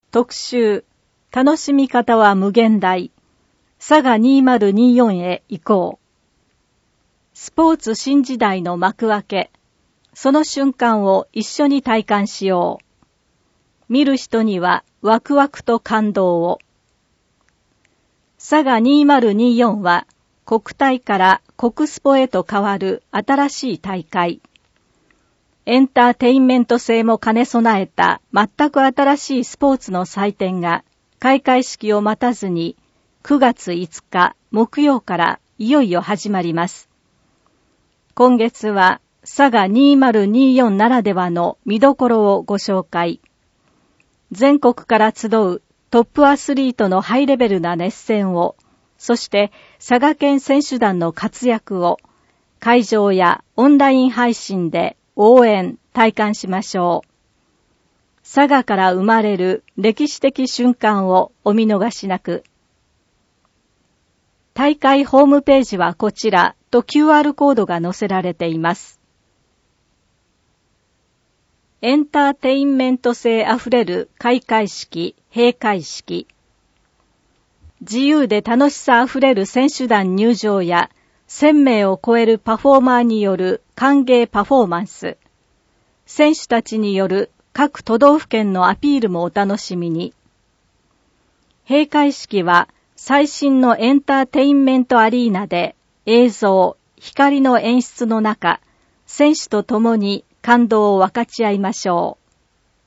特集、楽しみ方は無限大。佐賀2024へ行こう。スポーツ新時代の幕開け。その瞬間を一緒に体感しよう。見る人にはワクワクと感動を。佐賀2024は国体から国スポへと変わる新しい大会。エンターテインメント性も兼ね備えた全く新しいスポーツの祭典が開会式を待たずに9月5日木曜からいよいよ始まります。今月は佐賀2024ならではの見どころをご紹介。全国から集うトップアスリートのハイレベルな熱戦を、そして佐賀県選手団の活躍を会場やオンライン配信で応援、体感しましょう。佐賀から生まれる歴史的瞬間をお見逃しなく。大会ホームページはこちらと QR コードが載せられています。エンターテインメント性あふれる開会式、閉会式。自由で楽しさあふれる選手団入場や1000名を超えるパフォーマーによる歓迎パフォーマンス。選手たちによる各都道府県のアピールもお楽しみに。閉会式は最新のエンターテインメントアリーナで映像、光の演出の中、選手と共に感動を分かち合いましょう。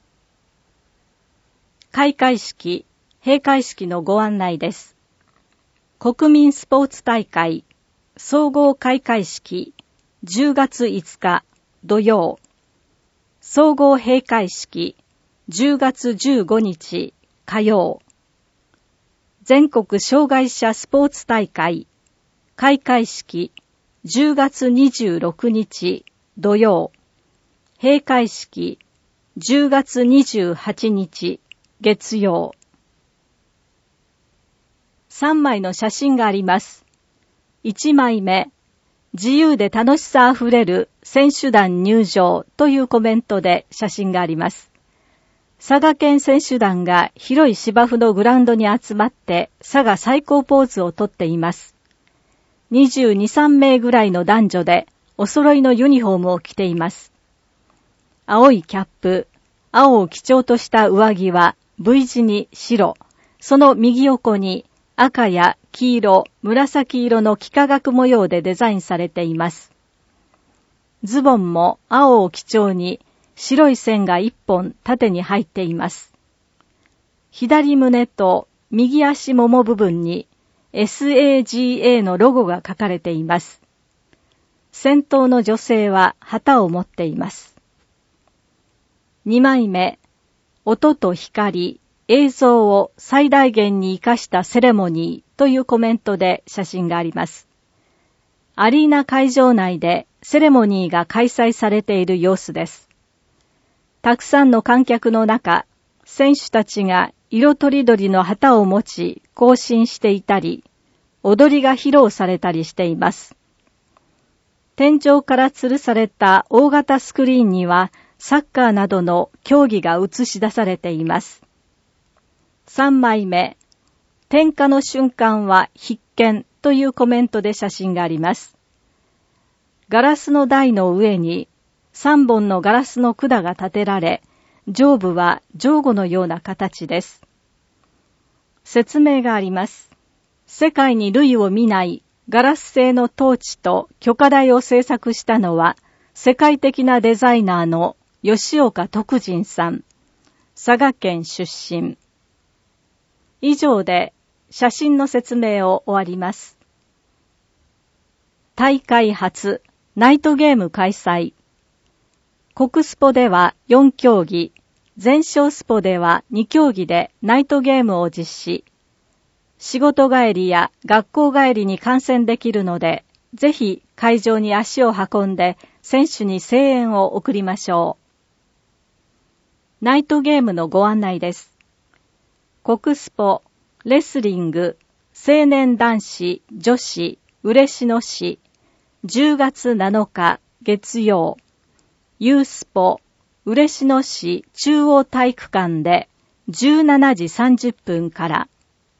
開会式、閉会式のご案内です。国民スポーツ大会、総合開会式、10月5日土曜。総合閉会式、10月15日火曜。全国障害者スポーツ大会、開会式、10月26日土曜。閉会式、10月28日月曜。3枚の写真があります。1枚目、自由で楽しさあふれる選手団入場というコメントで写真があります。佐賀県選手団が広い芝生のグラウンドに集まって佐賀最高ポーズをとっています。22、3名ぐらいの男女でお揃いのユニフォームを着ています。青いキャップ、青を基調とした上着は V 字に白、その右横に赤や黄色、紫色の幾何学模様でデザインされています。ズボンも青を基調に白い線が一本縦に入っています。左胸と右足もも部分に SAGA のロゴが書かれています。先頭の女性は旗を持っています。2枚目、音と光、映像を最大限に生かしたセレモニーというコメントで写真があります。アリーナ会場内でセレモニーが開催されている様子です。たくさんの観客の中、選手たちが色とりどりの旗を持ち行進していたり、踊りが披露されたりしています。天井から吊るされた大型スクリーンにはサッカーなどの競技が映し出されています。3枚目、点火の瞬間は必見というコメントで写真があります。ガラスの台の上に3本のガラスの管が立てられ、上部は上後のような形です。説明があります。世界に類を見ないガラス製のトーチと炬火台を製作したのは、世界的なデザイナーの吉岡徳仁さん、佐賀県出身。以上で写真の説明を終わります。大会初、ナイトゲーム開催。国スポでは4競技、全商スポでは2競技でナイトゲームを実施。仕事帰りや学校帰りに観戦できるので、ぜひ会場に足を運んで選手に声援を送りましょう。ナイトゲームのご案内です。国スポ、レスリング、青年男子、女子、嬉野市、10月7日月曜、ユースポ、嬉野市中央体育館で 17時30分から。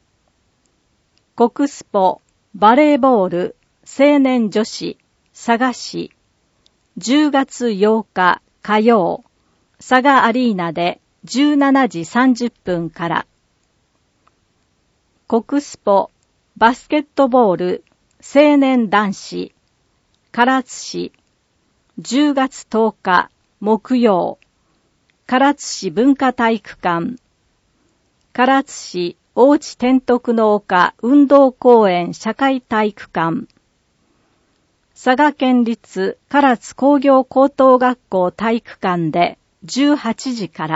国スポバレーボール青年女子佐賀市10月8日火曜佐賀アリーナで17時30分から。国スポバスケットボール青年男子唐津市10月10日木曜唐津市文化体育館唐津市大地天徳の丘運動公園社会体育館佐賀県立唐津工業高等学校体育館で18時から。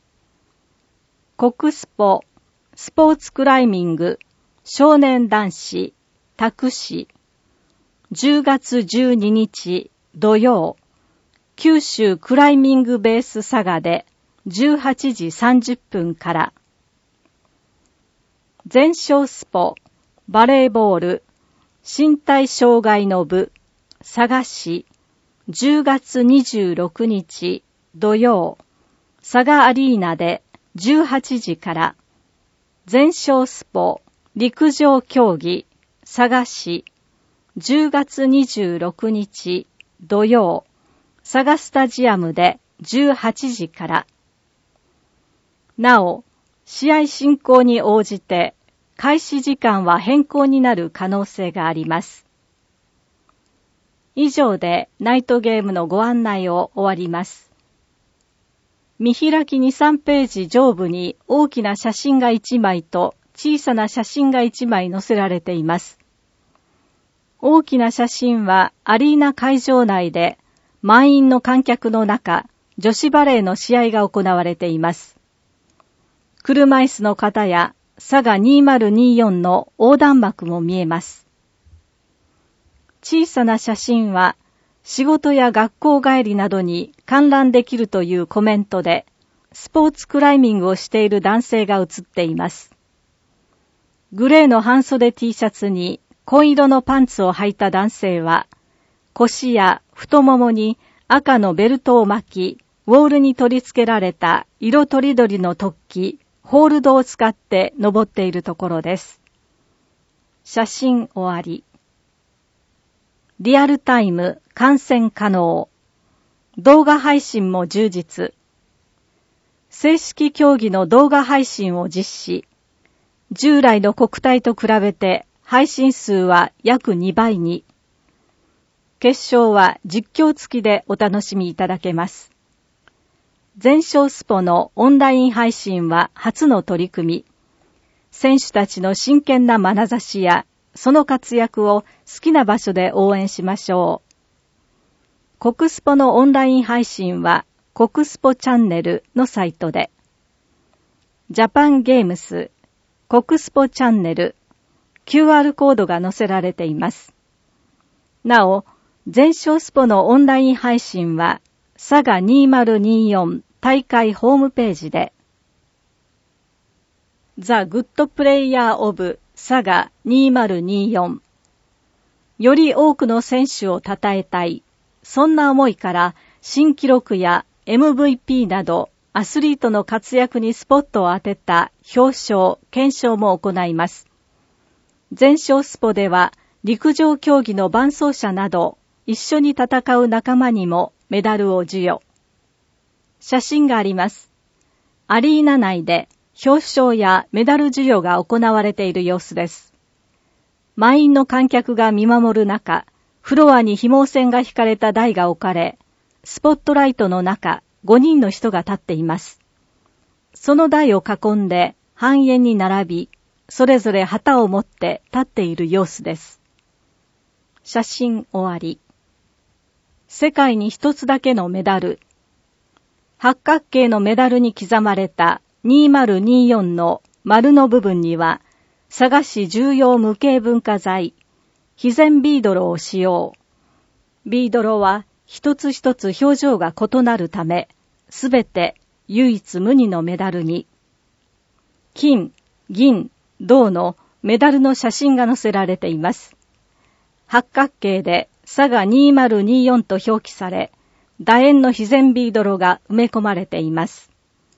国スポスポーツクライミング少年男子多久市10月12日土曜九州クライミングベース佐賀で18時30分から。全商スポバレーボール身体障害の部佐賀市10月26日土曜佐賀アリーナで18時から。全商スポ陸上競技佐賀市10月26日土曜佐賀スタジアムで18時から。なお、試合進行に応じて開始時間は変更になる可能性があります。以上でナイトゲームのご案内を終わります。見開き 2,3 ページ上部に大きな写真が1枚と小さな写真が1枚載せられています。大きな写真はアリーナ会場内で満員の観客の中、女子バレーの試合が行われています。車椅子の方や佐賀2024の横断幕も見えます。小さな写真は仕事や学校帰りなどに観覧できるというコメントでスポーツクライミングをしている男性が写っています。グレーの半袖 T シャツに紺色のパンツを履いた男性は腰や太ももに赤のベルトを巻き、ウォールに取り付けられた色とりどりの突起、ホールドを使って登っているところです。写真終わり。リアルタイム観戦可能。動画配信も充実。正式競技の動画配信を実施。従来の国体と比べて配信数は約2倍に。決勝は実況付きでお楽しみいただけます。全商スポのオンライン配信は初の取り組み。選手たちの真剣な眼差しやその活躍を好きな場所で応援しましょう。国スポのオンライン配信は国スポチャンネルのサイトで。ジャパンゲームス国スポチャンネル QR コードが載せられています。なお、全商スポのオンライン配信は佐賀2024大会ホームページで。ザ・グッドプレイヤーオブ佐賀2024。より多くの選手を称えたい。そんな思いから新記録や MVP などアスリートの活躍にスポットを当てた表彰・顕彰も行います。全商スポでは陸上競技の伴走者など一緒に戦う仲間にもメダルを授与。写真があります。アリーナ内で表彰やメダル授与が行われている様子です。満員の観客が見守る中、フロアに紐線が引かれた台が置かれ、スポットライトの中、5人の人が立っています。その台を囲んで半円に並び、それぞれ旗を持って立っている様子です。写真終わり。世界に一つだけのメダル。八角形のメダルに刻まれた2024の丸の部分には、佐賀市重要無形文化財、肥前ビードロを使用。ビードロは一つ一つ表情が異なるため、すべて唯一無二のメダルに、金、銀、銅のメダルの写真が載せられています。八角形で佐賀2024と表記され、楕円の肥前ビードロが埋め込まれています。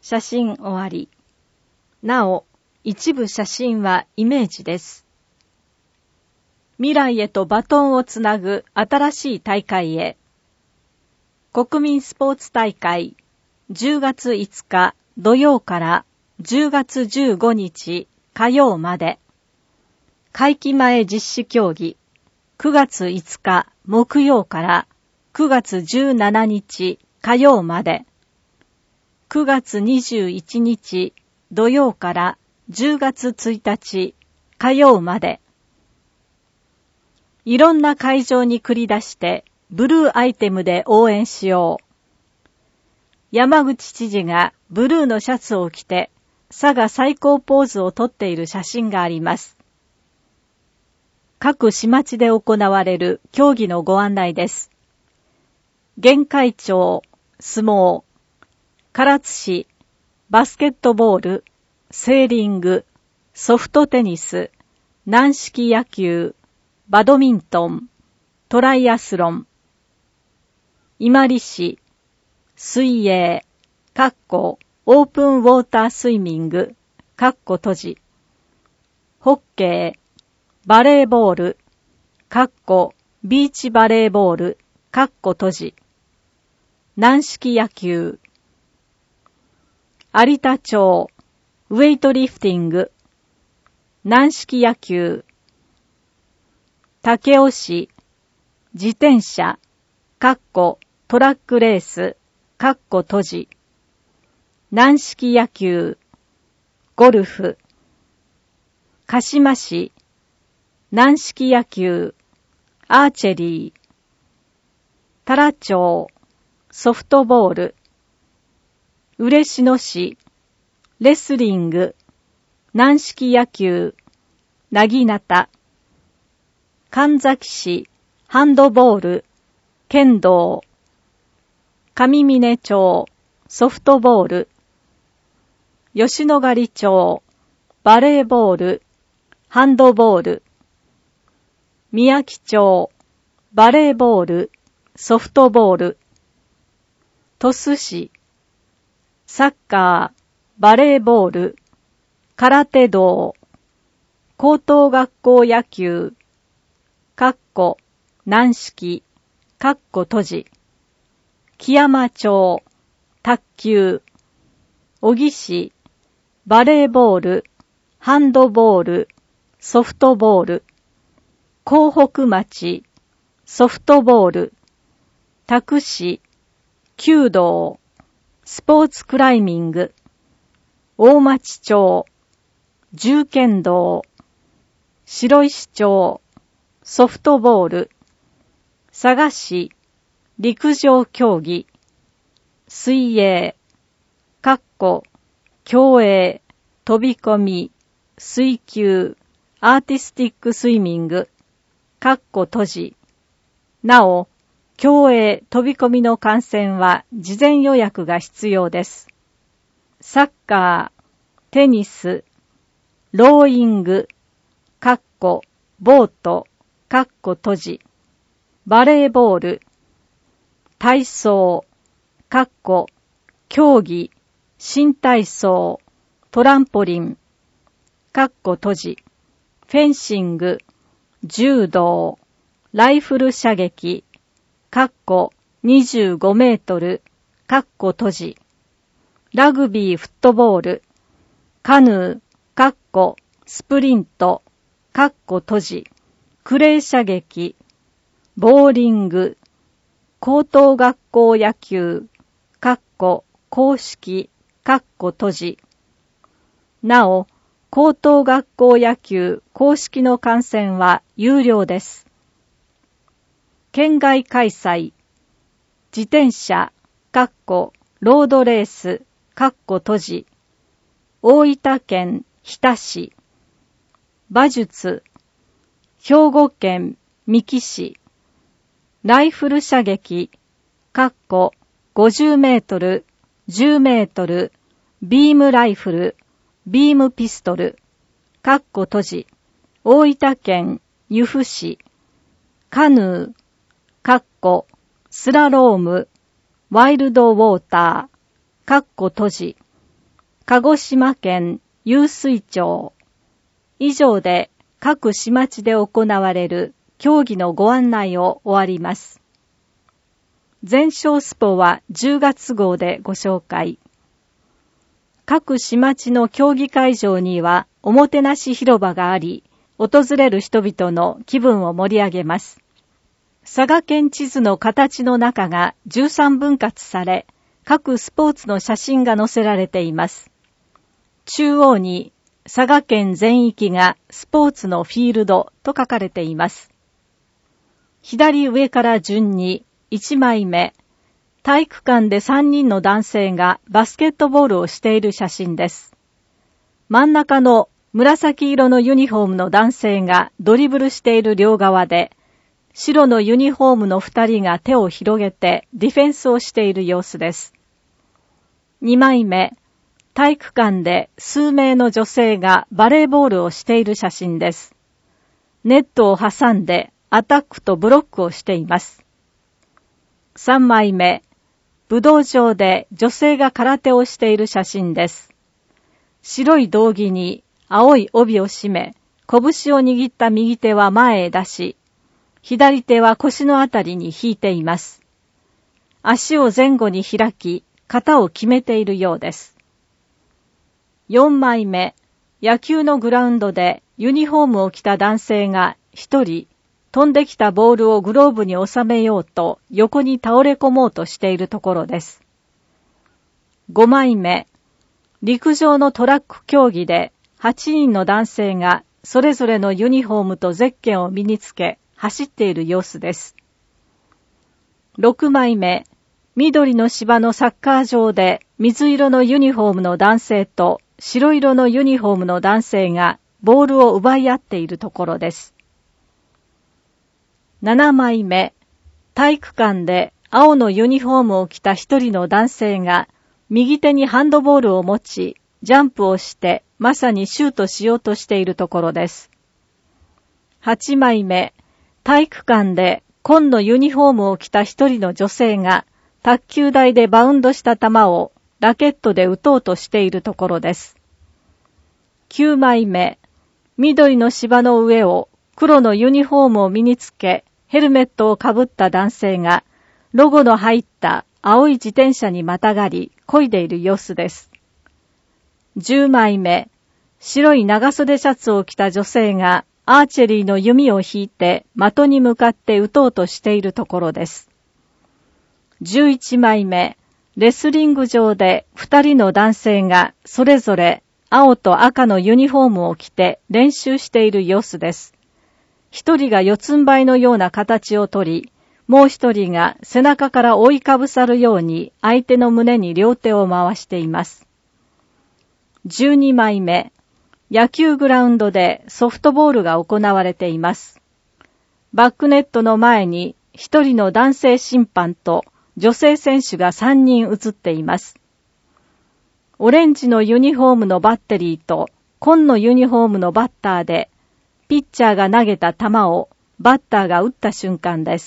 写真終わり。なお、一部写真はイメージです。未来へとバトンをつなぐ新しい大会へ。国民スポーツ大会、10月5日土曜から10月15日火曜まで。会期前実施競技、9月5日木曜から9月17日火曜まで。9月21日土曜から10月1日火曜まで。いろんな会場に繰り出してブルーアイテムで応援しよう。山口知事がブルーのシャツを着て佐賀最高ポーズをとっている写真があります。各市町で行われる競技のご案内です。玄海町、相撲、唐津市、バスケットボール、セーリング、ソフトテニス、軟式野球、バドミントン、トライアスロン。伊万里市、水泳、オープンウォータースイミング、閉じ。ホッケー、バレーボール、ビーチバレーボール、閉じ。軟式野球。有田町、ウェイトリフティング、軟式野球。武雄市、自転車、トラックレース、閉じ。軟式野球、ゴルフ。鹿島市、軟式野球、アーチェリー。太良町、ソフトボール。嬉野市、レスリング、軟式野球、なぎなた。神崎市、ハンドボール、剣道。上峰町、ソフトボール。吉野ヶ里町、バレーボール、ハンドボール。宮城町、バレーボール、ソフトボール。鳥栖市、サッカー、バレーボール、空手道。高等学校野球、軟式、閉じ。木山町、卓球。小城市、バレーボール、ハンドボール、ソフトボール。江北町、ソフトボール。多久市、弓道。スポーツクライミング。大町町、銃剣道。白石町、ソフトボール。佐賀市、陸上競技。水泳、競泳、飛び込み、水球、アーティスティックスイミング、閉じ。なお、競泳、飛び込みの観戦は事前予約が必要です。サッカー、テニス、ローイング、ボート、閉じ。バレーボール、体操、競技、新体操、トランポリン、閉じ。フェンシング、柔道、ライフル射撃、25メートル、閉じ。ラグビーフットボール、カヌー、スプリント、閉じ。クレー射撃、ボーリング、高等学校野球、公式、閉じ。なお、高等学校野球公式の観戦は有料です。県外開催、自転車、ロードレース、閉じ。大分県日田市。馬術、兵庫県三木市。ライフル射撃、50メートル、10メートル、ビームライフル、ビームピストル、閉じ。大分県由布市。カヌー、スラローム、ワイルドウォーター、閉じ。 鹿児島県湧水町。以上で各市町で行われる競技のご案内を終わります。全勝スポは10月号でご紹介。各市町の競技会場にはおもてなし広場があり、訪れる人々の気分を盛り上げます。佐賀県地図の形の中が13分割され、各スポーツの写真が載せられています。中央に佐賀県全域がスポーツのフィールドと書かれています。左上から順に1枚目、体育館で3人の男性がバスケットボールをしている写真です。真ん中の紫色のユニフォームの男性がドリブルしている両側で、白のユニフォームの2人が手を広げてディフェンスをしている様子です。2枚目、体育館で数名の女性がバレーボールをしている写真です。ネットを挟んでアタックとブロックをしています。3枚目、武道場で女性が空手をしている写真です。白い道着に青い帯を締め、拳を握った右手は前へ出し、左手は腰のあたりに引いています。足を前後に開き、型を決めているようです。4枚目、野球のグラウンドでユニフォームを着た男性が一人、飛んできたボールをグローブに収めようと横に倒れ込もうとしているところです。5枚目、陸上のトラック競技で8人の男性がそれぞれのユニフォームとゼッケンを身につけ走っている様子です。6枚目、緑の芝のサッカー場で水色のユニフォームの男性と白色のユニフォームの男性がボールを奪い合っているところです。7枚目、体育館で青のユニフォームを着た一人の男性が右手にハンドボールを持ち、ジャンプをしてまさにシュートしようとしているところです。8枚目、体育館で紺のユニフォームを着た一人の女性が卓球台でバウンドした球をラケットで打とうとしているところです。9枚目、緑の芝の上を黒のユニフォームを身につけ、ヘルメットをかぶった男性がロゴの入った青い自転車にまたがり漕いでいる様子です。10枚目、白い長袖シャツを着た女性がアーチェリーの弓を引いて的に向かって撃とうとしているところです。11枚目、レスリング場で2人の男性がそれぞれ青と赤のユニフォームを着て練習している様子です。一人が四つん這いのような形をとり、もう一人が背中から覆いかぶさるように相手の胸に両手を回しています。12枚目、野球グラウンドでソフトボールが行われています。バックネットの前に一人の男性審判と女性選手が3人映っています。オレンジのユニフォームのバッテリーと紺のユニフォームのバッターで、ピッチャーが投げた球をバッターが打った瞬間です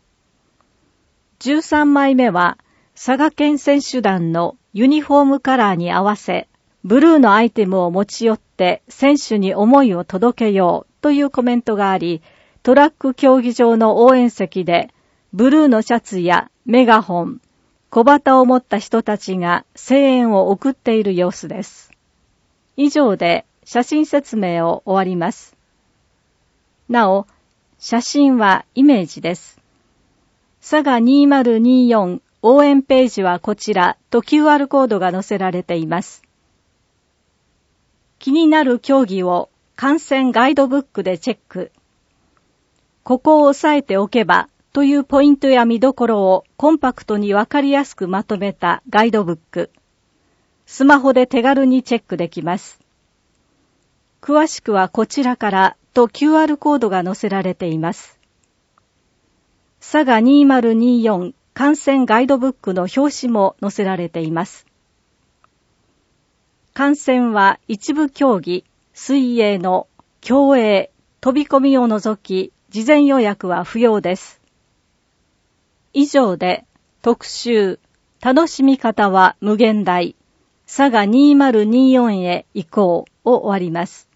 。13枚目は佐賀県選手団のユニフォームカラーに合わせ、ブルーのアイテムを持ち寄って選手に思いを届けようというコメントがあり、トラック競技場の応援席でブルーのシャツやメガホン、小旗を持った人たちが声援を送っている様子です。以上で写真説明を終わります。なお、写真はイメージです。佐賀2024応援ページはこちらと QR コードが載せられています。気になる競技を観戦ガイドブックでチェック。ここを押さえておけばというポイントや見どころをコンパクトにわかりやすくまとめたガイドブック。スマホで手軽にチェックできます。詳しくはこちらからと QR コードが載せられています。佐賀2024観戦ガイドブックの表紙も載せられています。観戦は一部競技、水泳の競泳、飛び込みを除き、事前予約は不要です。以上で特集、楽しみ方は無限大、 佐賀2024へ移行を終わります。